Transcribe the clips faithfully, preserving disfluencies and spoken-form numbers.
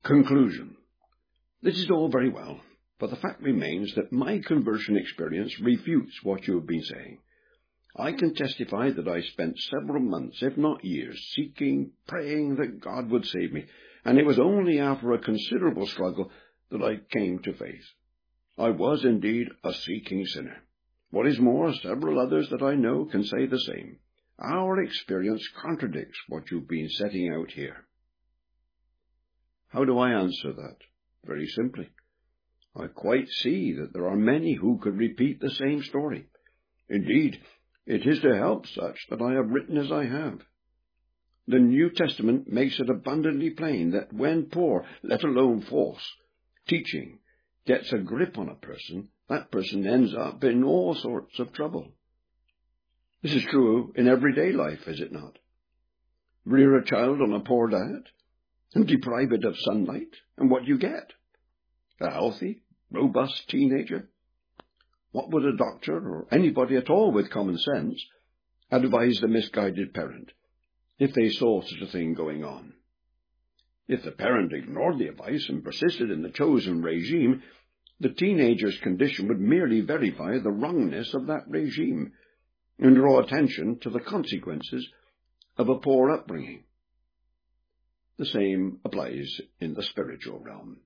Conclusion. This is all very well, but the fact remains that my conversion experience refutes what you have been saying. I can testify that I spent several months, if not years, seeking, praying that God would save me, and it was only after a considerable struggle that I came to faith. I was indeed a seeking sinner. What is more, several others that I know can say the same. Our experience contradicts what you've been setting out here. How do I answer that? Very simply. I quite see that there are many who could repeat the same story. Indeed, it is to help such that I have written as I have. The New Testament makes it abundantly plain that when poor, let alone false, teaching gets a grip on a person, that person ends up in all sorts of trouble. This is true in everyday life, is it not? Rear a child on a poor diet, and deprive it of sunlight, and what you get? A healthy, robust teenager? What would a doctor, or anybody at all with common sense, advise the misguided parent if they saw such a thing going on? If the parent ignored the advice and persisted in the chosen regime, the teenager's condition would merely verify the wrongness of that regime and draw attention to the consequences of a poor upbringing. The same applies in the spiritual realm.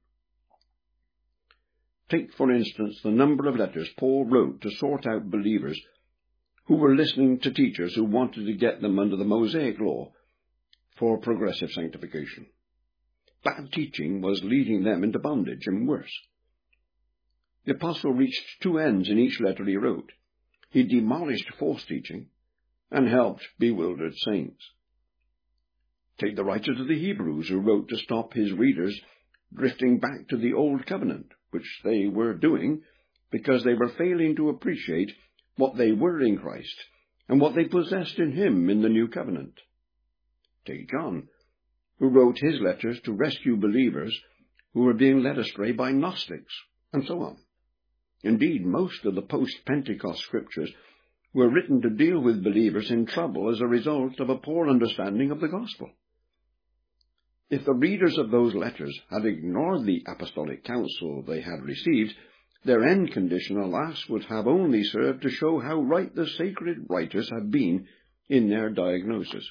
Take, for instance, the number of letters Paul wrote to sort out believers who were listening to teachers who wanted to get them under the Mosaic law for progressive sanctification. Bad teaching was leading them into bondage, and worse. The apostle reached two ends in each letter he wrote. He demolished false teaching and helped bewildered saints. Take the writer to the Hebrews, who wrote to stop his readers drifting back to the Old Covenant, which they were doing because they were failing to appreciate what they were in Christ and what they possessed in him in the New Covenant. Take John, who wrote his letters to rescue believers who were being led astray by Gnostics, and so on. Indeed, most of the post-Pentecost scriptures were written to deal with believers in trouble as a result of a poor understanding of the gospel. If the readers of those letters had ignored the apostolic counsel they had received, their end condition, alas, would have only served to show how right the sacred writers had been in their diagnosis.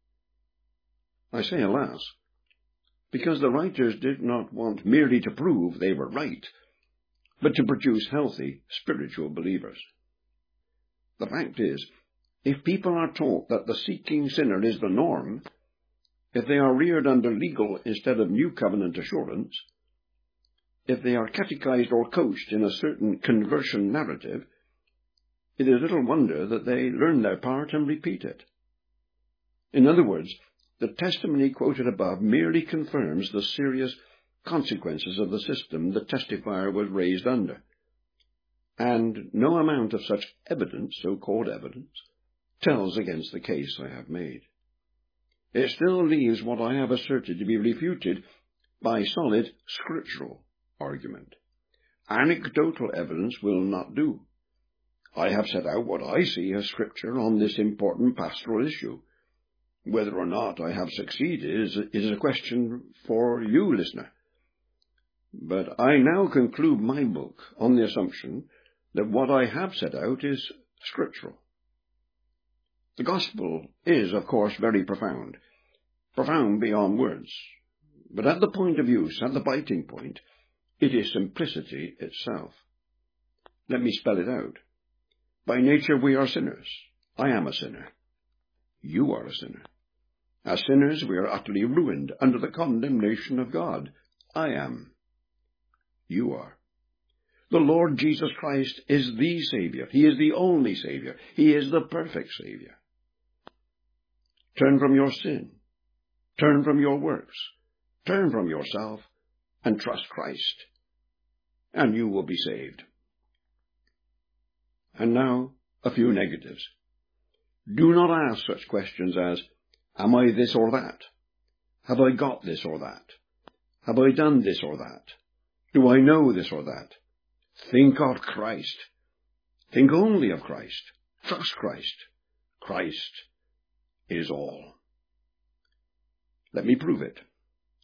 I say alas, because the writers did not want merely to prove they were right, but to produce healthy spiritual believers. The fact is, if people are taught that the seeking sinner is the norm, if they are reared under legal instead of new covenant assurance, if they are catechized or coached in a certain conversion narrative, it is little wonder that they learn their part and repeat it. In other words, the testimony quoted above merely confirms the serious consequences of the system the testifier was raised under, and no amount of such evidence, so-called evidence, tells against the case I have made. It still leaves what I have asserted to be refuted by solid scriptural argument. Anecdotal evidence will not do. I have set out what I see as scripture on this important pastoral issue. Whether or not I have succeeded is, is a question for you, listener. But I now conclude my book on the assumption that what I have set out is scriptural. The gospel is, of course, very profound, profound beyond words, but at the point of use, at the biting point, it is simplicity itself. Let me spell it out. By nature we are sinners. I am a sinner. You are a sinner. As sinners we are utterly ruined under the condemnation of God. I am. You are. The Lord Jesus Christ is the Savior. He is the only Savior. He is the perfect Savior. Turn from your sin. Turn from your works. Turn from yourself and trust Christ, and you will be saved. And now, a few negatives. Do not ask such questions as, am I this or that? Have I got this or that? Have I done this or that? Do I know this or that? Think of Christ. Think only of Christ. Trust Christ. Christ is all. Let me prove it.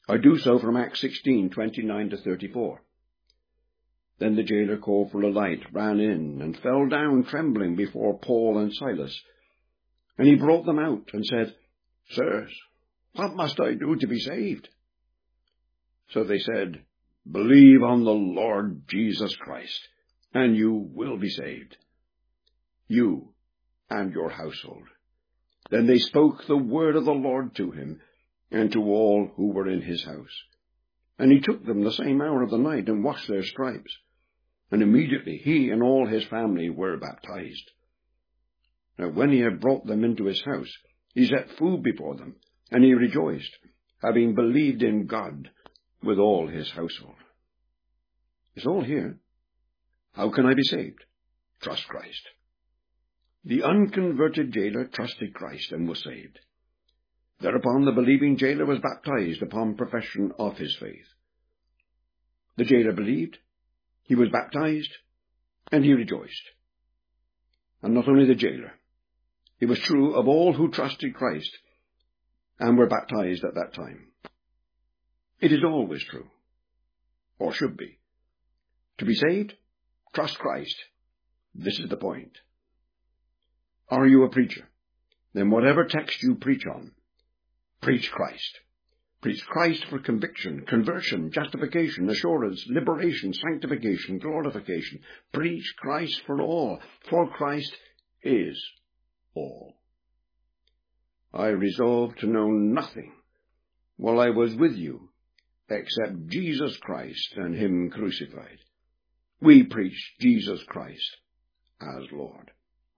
I do so from Acts sixteen, twenty-nine to thirty-four. Then the jailer called for a light, ran in, and fell down trembling before Paul and Silas. And he brought them out, and said, Sirs, what must I do to be saved? So they said, Believe on the Lord Jesus Christ, and you will be saved, you and your household. Then they spoke the word of the Lord to him, and to all who were in his house. And he took them the same hour of the night, and washed their stripes. And immediately he and all his family were baptized. Now when he had brought them into his house, he set food before them, and he rejoiced, having believed in God with all his household. It's all here. How can I be saved? Trust Christ. The unconverted jailer trusted Christ and was saved. Thereupon the believing jailer was baptized upon profession of his faith. The jailer believed, he was baptized, and he rejoiced. And not only the jailer, it was true of all who trusted Christ and were baptized at that time. It is always true, or should be. To be saved, trust Christ. This is the point. Are you a preacher? Then whatever text you preach on, preach Christ. Preach Christ for conviction, conversion, justification, assurance, liberation, sanctification, glorification. Preach Christ for all, for Christ is all. I resolved to know nothing while I was with you except Jesus Christ and him crucified. We preach Jesus Christ as Lord.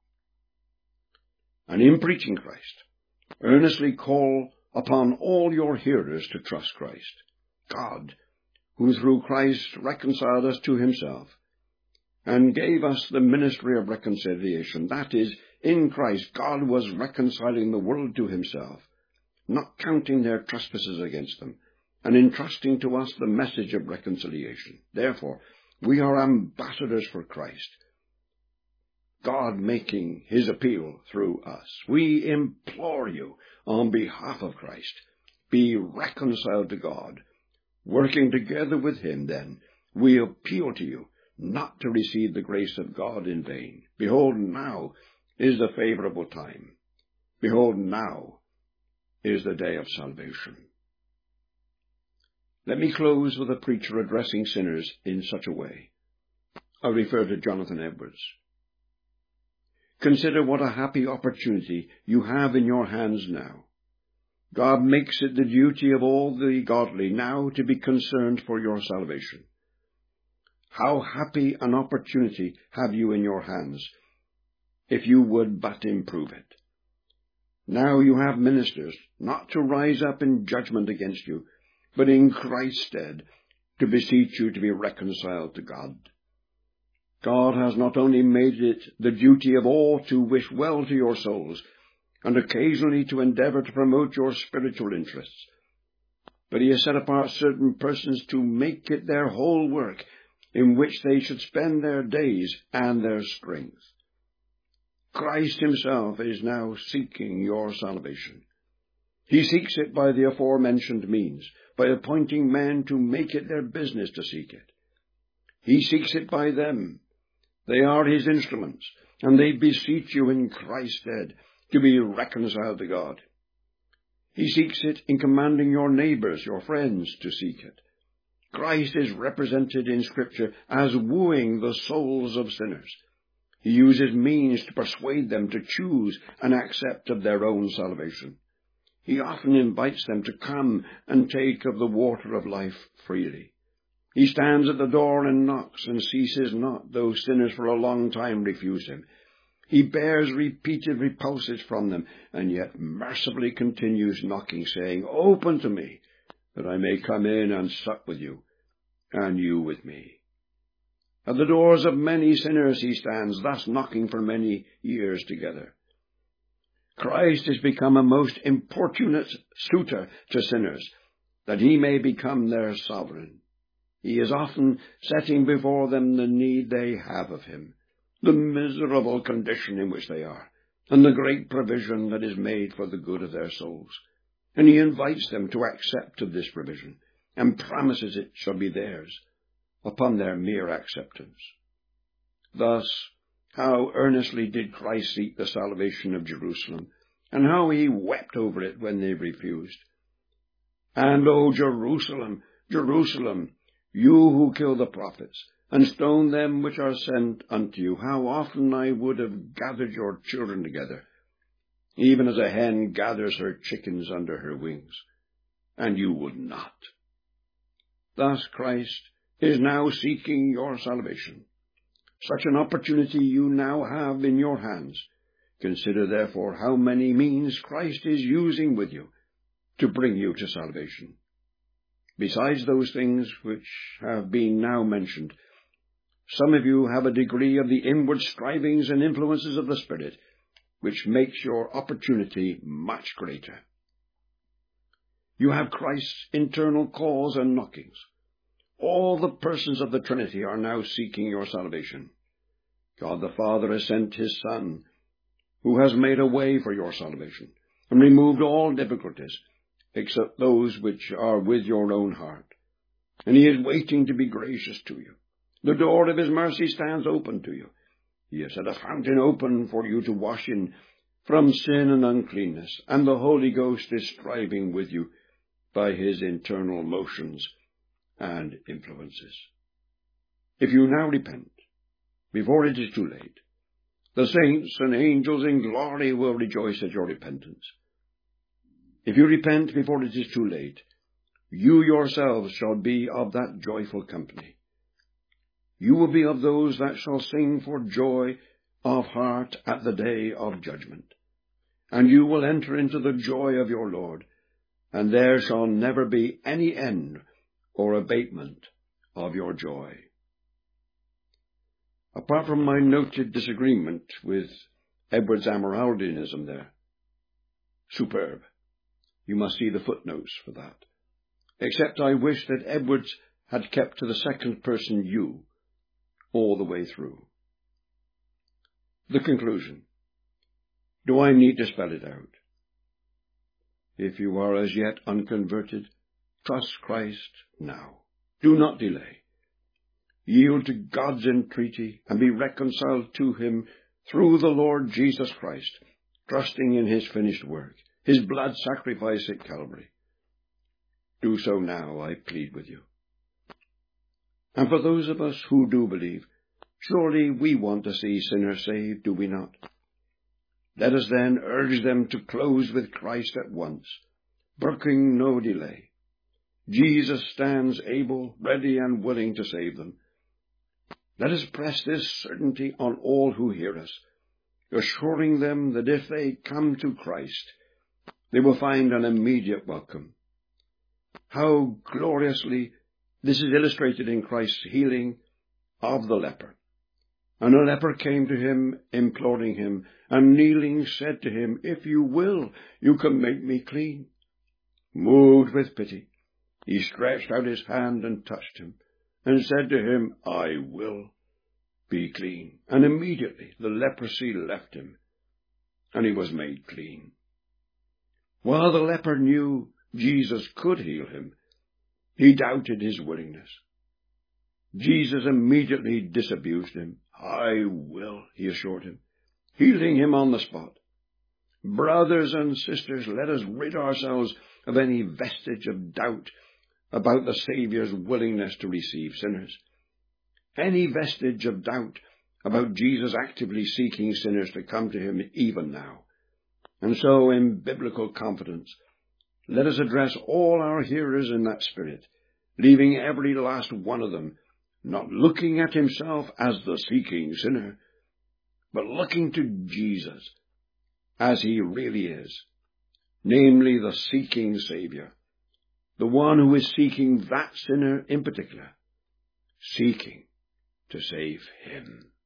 And in preaching Christ, earnestly call upon all your hearers to trust Christ, God, who through Christ reconciled us to himself, and gave us the ministry of reconciliation. That is, in Christ God was reconciling the world to himself, not counting their trespasses against them, and entrusting to us the message of reconciliation. Therefore, we are ambassadors for Christ, God making his appeal through us. We implore you on behalf of Christ, be reconciled to God. Working together with him, then, we appeal to you not to receive the grace of God in vain. Behold, now is the favorable time. Behold, now is the day of salvation. Let me close with a preacher addressing sinners in such a way. I refer to Jonathan Edwards. Consider what a happy opportunity you have in your hands now. God makes it the duty of all the godly now to be concerned for your salvation. How happy an opportunity have you in your hands, if you would but improve it. Now you have ministers, not to rise up in judgment against you, but in Christ's stead, to beseech you to be reconciled to God. God has not only made it the duty of all to wish well to your souls, and occasionally to endeavour to promote your spiritual interests, but he has set apart certain persons to make it their whole work, in which they should spend their days and their strength. Christ himself is now seeking your salvation. He seeks it by the aforementioned means, by appointing men to make it their business to seek it. He seeks it by them. They are his instruments, and they beseech you in Christ's stead to be reconciled to God. He seeks it in commanding your neighbours, your friends, to seek it. Christ is represented in Scripture as wooing the souls of sinners. He uses means to persuade them to choose and accept of their own salvation. He often invites them to come and take of the water of life freely. He stands at the door and knocks, and ceases not, though sinners for a long time refuse him. He bears repeated repulses from them, and yet mercifully continues knocking, saying, Open to me, that I may come in and sup with you, and you with me. At the doors of many sinners he stands, thus knocking for many years together. Christ has become a most importunate suitor to sinners, that he may become their sovereign. He is often setting before them the need they have of him, the miserable condition in which they are, and the great provision that is made for the good of their souls. and he invites them to accept of this provision, and promises it shall be theirs upon their mere acceptance. Thus, how earnestly did Christ seek the salvation of Jerusalem, and how he wept over it when they refused. And, O Jerusalem, Jerusalem, you who kill the prophets, and stone them which are sent unto you, how often I would have gathered your children together, even as a hen gathers her chickens under her wings, and you would not. Thus Christ is now seeking your salvation. Such an opportunity you now have in your hands. Consider, therefore, how many means Christ is using with you to bring you to salvation. Besides those things which have been now mentioned, some of you have a degree of the inward strivings and influences of the Spirit, which makes your opportunity much greater. You have Christ's internal calls and knockings. All the persons of the Trinity are now seeking your salvation. God the Father has sent his Son, who has made a way for your salvation, and removed all difficulties, except those which are with your own heart. And he is waiting to be gracious to you. The door of his mercy stands open to you. He has set a fountain open for you to wash in from sin and uncleanness, and the Holy Ghost is striving with you by his internal motions and influences. If you now repent, before it is too late, the saints and angels in glory will rejoice at your repentance. If you repent before it is too late, you yourselves shall be of that joyful company. You will be of those that shall sing for joy of heart at the day of judgment. And you will enter into the joy of your Lord, and there shall never be any end or abatement of your joy. Apart from my noted disagreement with Edwards' Amyraldianism there, superb. You must see the footnotes for that. Except I wish that Edwards had kept to the second person you all the way through. The conclusion. Do I need to spell it out? If you are as yet unconverted, trust Christ now. Do not delay. Yield to God's entreaty and be reconciled to him through the Lord Jesus Christ, trusting in his finished work, his blood sacrifice at Calvary. Do so now, I plead with you. And for those of us who do believe, surely we want to see sinners saved, do we not? Let us then urge them to close with Christ at once, brooking no delay. Jesus stands able, ready, and willing to save them. Let us press this certainty on all who hear us, assuring them that if they come to Christ, they will find an immediate welcome. How gloriously this is illustrated in Christ's healing of the leper. And a leper came to him, imploring him, and kneeling said to him, "If you will, you can make me clean." Moved with pity, he stretched out his hand and touched him, and said to him, "I will be clean." And immediately the leprosy left him, and he was made clean. While the leper knew Jesus could heal him, he doubted his willingness. Jesus immediately disabused him. "I will," he assured him, healing him on the spot. Brothers and sisters, let us rid ourselves of any vestige of doubt about the Saviour's willingness to receive sinners. Any vestige of doubt about Jesus actively seeking sinners to come to him even now. And so, in biblical confidence, let us address all our hearers in that spirit, leaving every last one of them not looking at himself as the seeking sinner, but looking to Jesus as he really is, namely the seeking Saviour, the one who is seeking that sinner in particular, seeking to save him.